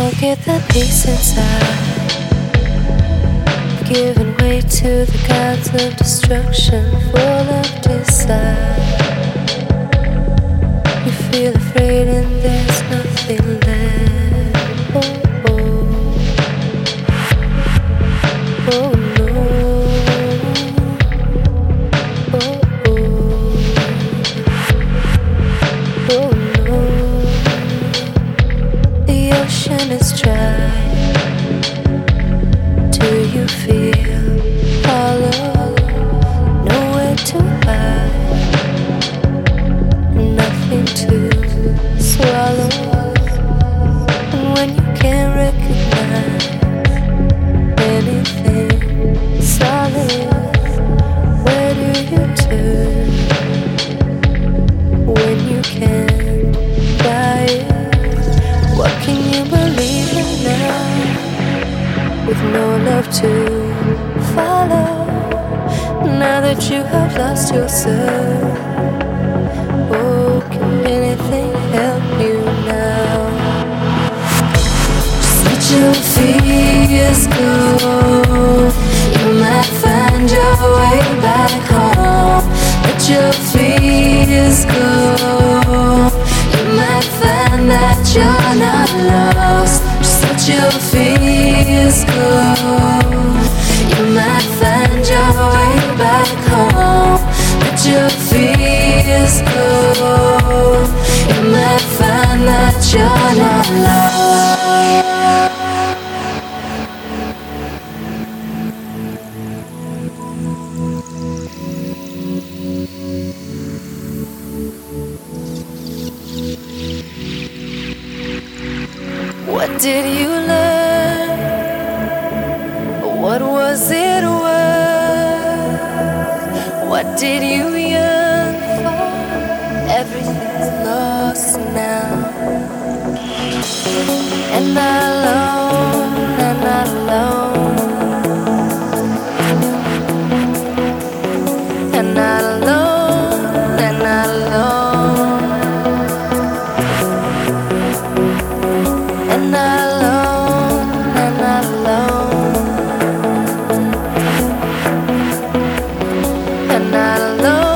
Forget the peace inside, giving way to the gods of destruction, full of desire. You feel afraid and there's nothing left. Oh, oh. Oh no. Oh, oh. Oh no. The ocean is dry. Do you feel hollow? Nowhere to hide, nothing to swallow. And when you can't recognize anything solid, where do you turn when you can't buy it? What can you believe in now, with no love to follow? Now that you have lost yourself, oh, can anything help you now? Just let your fears go. You might find your way back home. Let your fears go. You might find that you're not lost. Just let your fears go. You might find your way back home. Let your fears go. You might find that you're not lost. What did you learn? What was it worth? What did you yearn for? Everything's lost now. And not alone, and not alone. And not alone, and not alone. And not alone, and not alone. And not alone.